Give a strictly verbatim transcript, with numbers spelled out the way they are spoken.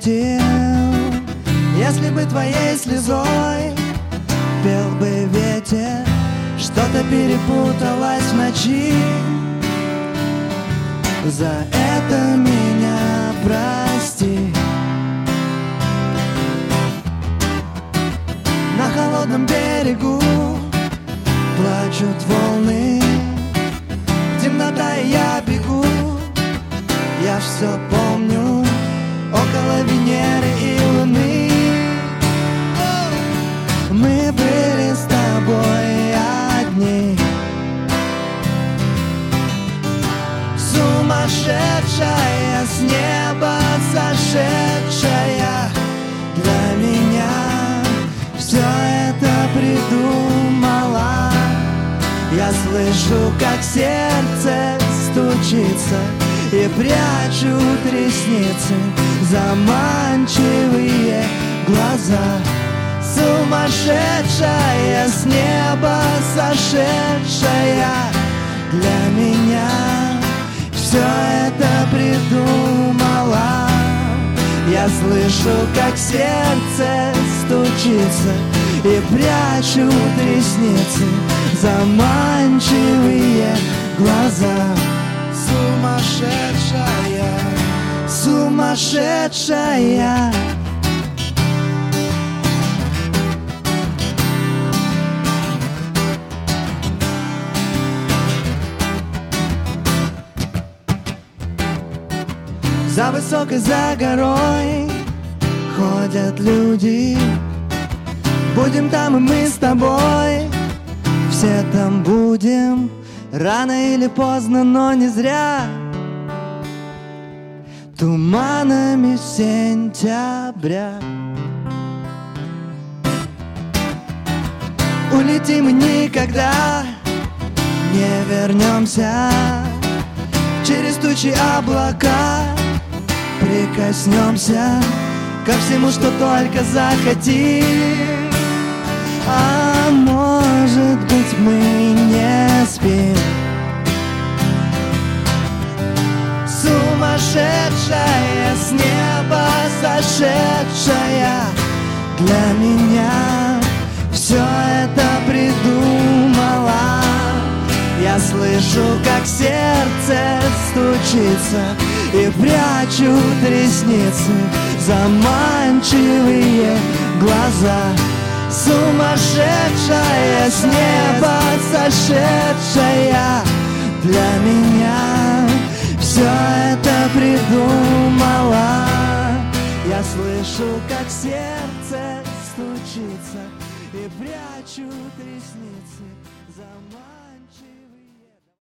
грустил, если бы твоей слезой пел бы ветер, что-то перепуталось в ночи. За это меня прости. На холодном берегу плачут волны, темнота и я бегу. Я все помню около Венеры и Луны. Мы были с тобой одни. Сумасшедшая, с неба сошедшая, для меня все это придумала. Я слышу, как сердце стучится, и прячут ресницы заманчивые глаза. Сумасшедшая, с неба сошедшая, для меня все это придумала. Я слышу, как сердце стучится, и прячут ресницы заманчивые глаза. Сумасшедшая, сумасшедшая. За высокой, за горой ходят люди. Будем там и мы с тобой, все там будем, рано или поздно, но не зря. Туманами сентября улетим и никогда не вернемся. Через тучи облака прикоснемся ко всему, что только захотим. А может быть, мы не спим. Сумасшедшая, с неба сошедшая, для меня все это придумала. Я слышу, как сердце стучится, и прячут ресницы заманчивые глаза. Сумасшедшая, с неба сошедшая, для меня все это придумала. Я слышу, как сердце стучится, и прячут ресницы заманчивые.